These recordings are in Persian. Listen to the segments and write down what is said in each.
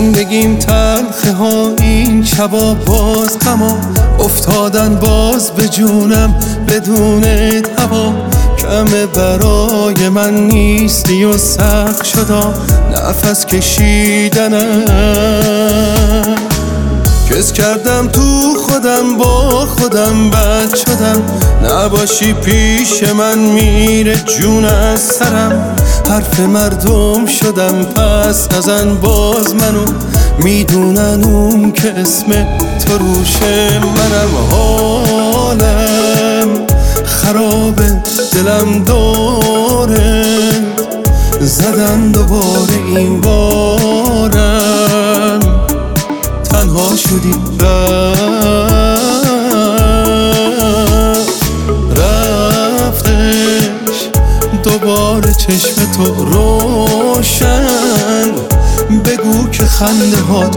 زندگیم تلخه ها، این شبا باز غما افتادن باز به جونم بدون هوا. کمه برای من نیستی و سخت شدا نفس کشیدنم. کس کردم تو خودم با خودم بد شدم، نباشی پیش من میره جون از سرم. حرف مردم شدم پس نزن باز منو، میدونن اون که اسم تو روشه. منم حالم خرابه، دلم داره زدن دوباره این بارم. تنها شدی رفتش دوباره چشم تو روشن. بگو که خنده هات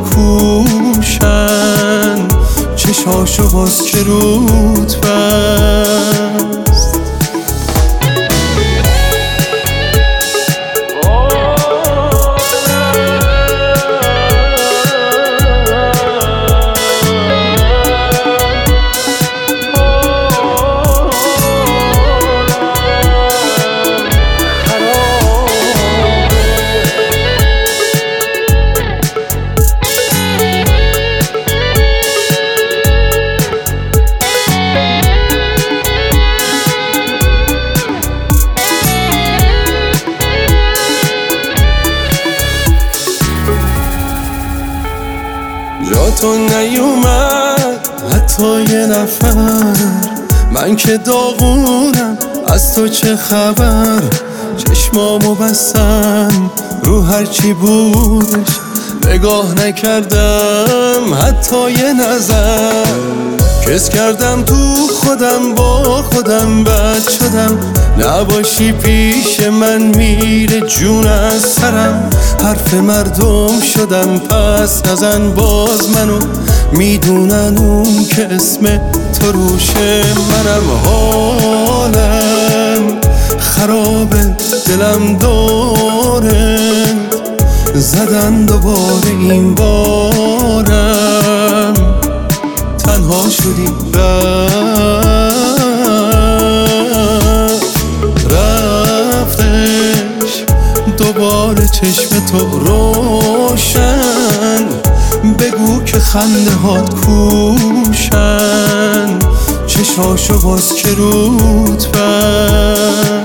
کوشن، چشاشو باز که رود بست. جا تو نیومد حتی یه نفر، من که داغونم از تو چه خبر. چشمامو بستم رو هرچی بودش، نگاه نکردم حتی یه نظر. کس کردم تو خودم با خودم بد شدم، نباشی پیش من میره جون از سرم. حرف مردم شدم پس نزن باز منو، میدونن اون که اسم تو روشه. منم حالم خرابه، دلم داره زدن دوباره این بارم. تنها شدی رفتش دوباره چشم تو روشن. بگو که خنده هات کوشن، چشاشو باز که رود بست.